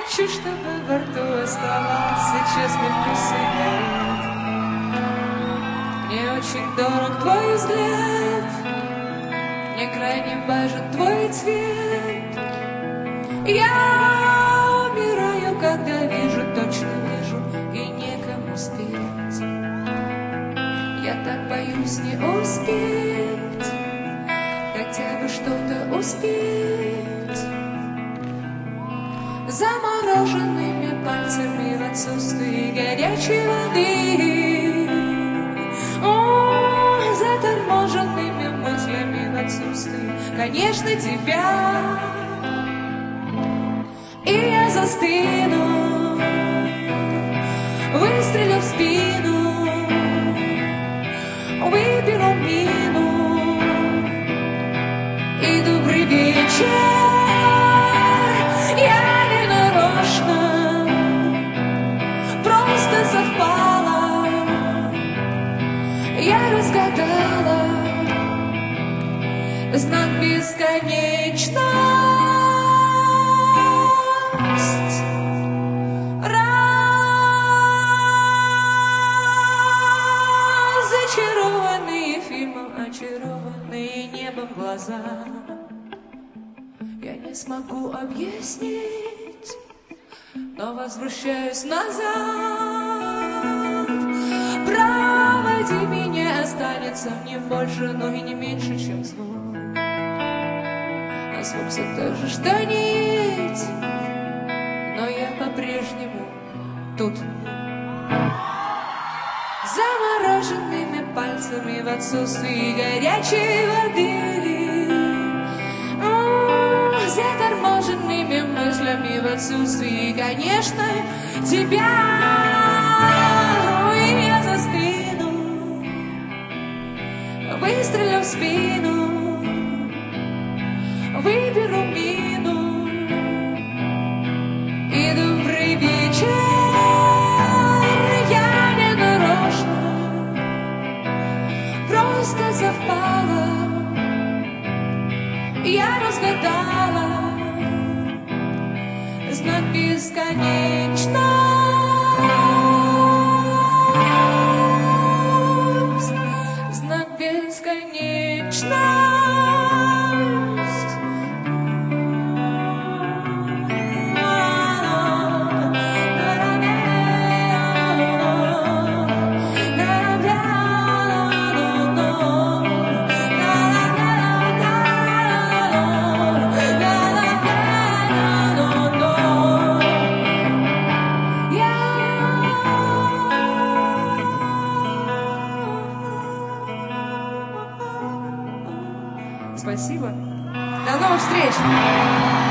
хочу, чтобы во рту оставался честный вкус сигарет. Мне очень дорог твой взгляд, мне крайне важен твой цвет. Я умираю, когда вижу, точно вижу, и некому спеть. Я так боюсь не успеть, хотя бы что-то успеть. Замороженными пальцами в отсутствии горячей воды, заторможенными мыслями в отсутствии, конечно, тебя. И я застыну, выстрелю в спину, выберу мину и добрый вечер. Я не нарочно, просто совпало, я разгадала знак бесконечности. Разочарованные фильмом, очарованные небом глаза, я не смогу объяснить, но возвращаюсь назад. Проводи меня, останется мне больше, но и не меньше, чем звук. А звук все тот же, что нить, но я по-прежнему тут. Замороженными пальцами в отсутствии горячей воды, заторможенными мыслями в отсутствии, конечно, тебя. И я застыну, выстрелю в спину, выберу мину и добрый вечер. Я не нарочно, просто совпало, я разгадала знак бесконечности. Знак бесконечности. Спасибо. До новых встреч!